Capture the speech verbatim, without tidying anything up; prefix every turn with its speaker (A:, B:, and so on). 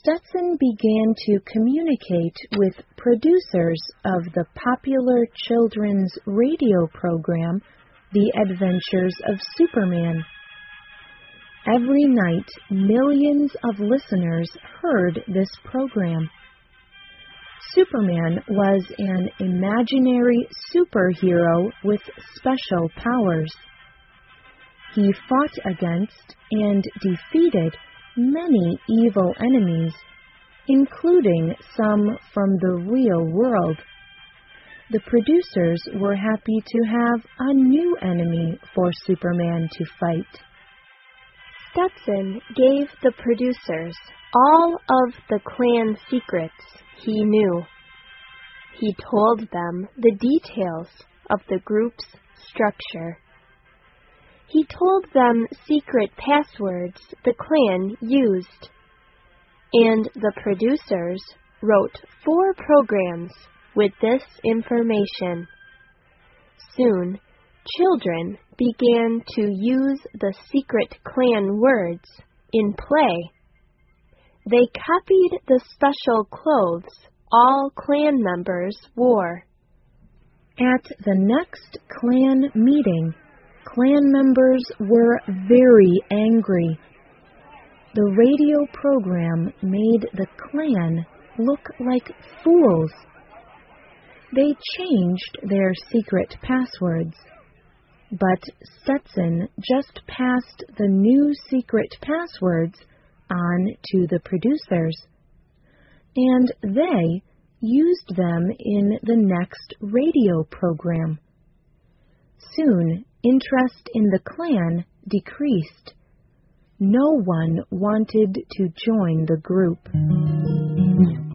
A: Stetson began to communicate with producers of the popular children's radio program, The Adventures of Superman. Every night, millions of listeners heard this program. Superman was an imaginary superhero with special powers. He fought against and defeated many evil enemies, including some from the real world. The producers were happy to have a new enemy for Superman to fight.
B: Stetson gave the producers all of the clan secrets he knew. He told them the details of the group's structure. He told them secret passwords the clan used, and the producers wrote four programs with this information. Soon, children began to use the secret clan words in play. They copied the special clothes all clan members wore.
A: At the next clan meeting, clan members were very angry. The radio program made the clan look like fools. They changed their secret passwords, but Stetson just passed the new secret passwords on to the producers, and they used them in the next radio program. Soon, interest in the clan decreased. No one wanted to join the group.